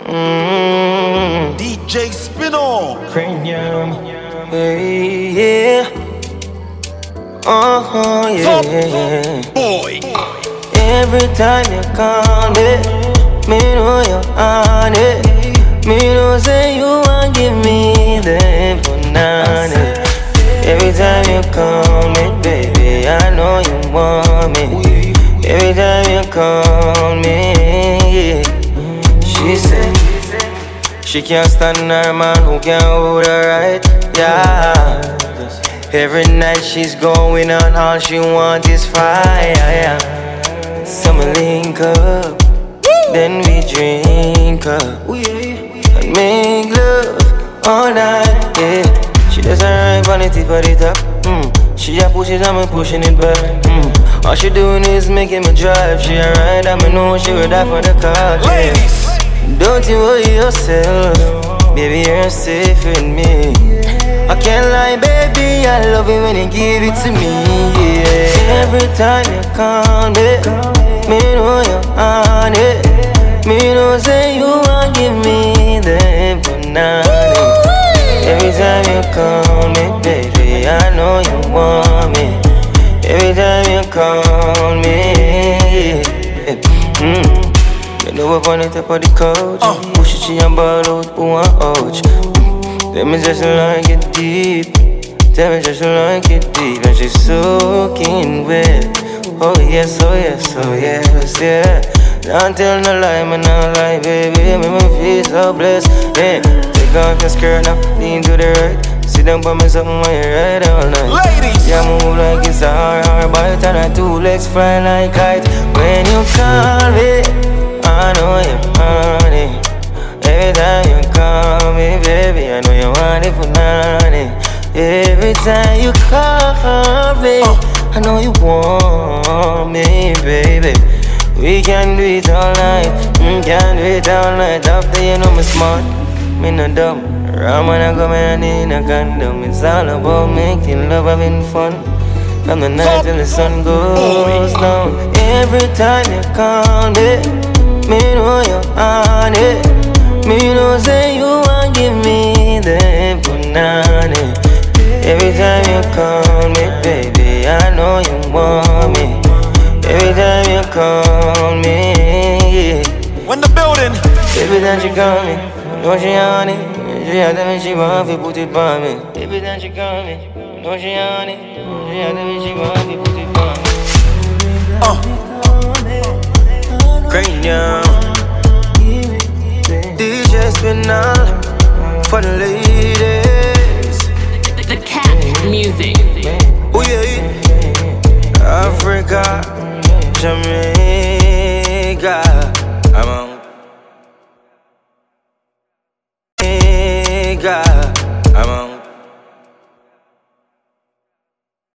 DJ Spino. Cranium. Hey, yeah. Oh, yeah. Boy. Every time you call me know you're on it. Me know say you want give me the banana. Every time you call me, baby, I know you want me. Every time you call me, she said she can't stand her man who can hold her right, yeah. Every night she's going on, all she wants is fire. So we link up, then we drink up and make love all night, yeah. She does her right on the tip of the top, she just pushes and me pushing it back, all she doing is making me drive. She a ride and me know she would die for the car, yeah. Don't you worry yourself, baby, you're safe with me. I can't lie, baby, I love it when you give it to me, yeah. Every time you call me know you're on it. Me know say you want give me the banana. Every time you call me, baby, I know you want me. Every time you call me, you know up on the top of the couch, push it, she and ball out, who want ouch. Tell me just like it deep. Tell me just like it deep. And she's soaking wet. Oh yes, oh yes, oh yes, yeah. Don't tell no lie, man, no lie, baby. Make me feel so blessed, yeah. Take off your skirt now, lean to the right. Sit down by me something when you ride all night. Ladies! Yeah, move like it's a hard bite and her two legs fly like kite. When you call me, I know you're on it. Every time you call me, baby, I know you want it for nothing. Every time you call me, I know you want me, baby. We can do it all night, can do it all night. After you know me smart, me no dumb. Ram when I come in and in a condom. It's all about making love, having fun. From the night till the sun goes down. Every time you call me know you're on it. Me know say you want give me the banana. Every time you call me, baby, I know you want me. Every time you call me, When the building. every time she call me, know she on it. She had to me she want to put it on me. Every time she call me, know she on it. She had to me she want to put it on me. Cranium. DJ Spinal for the ladies. The cat music. Oh yeah, Africa, Jamaica, I'm on Jamaica.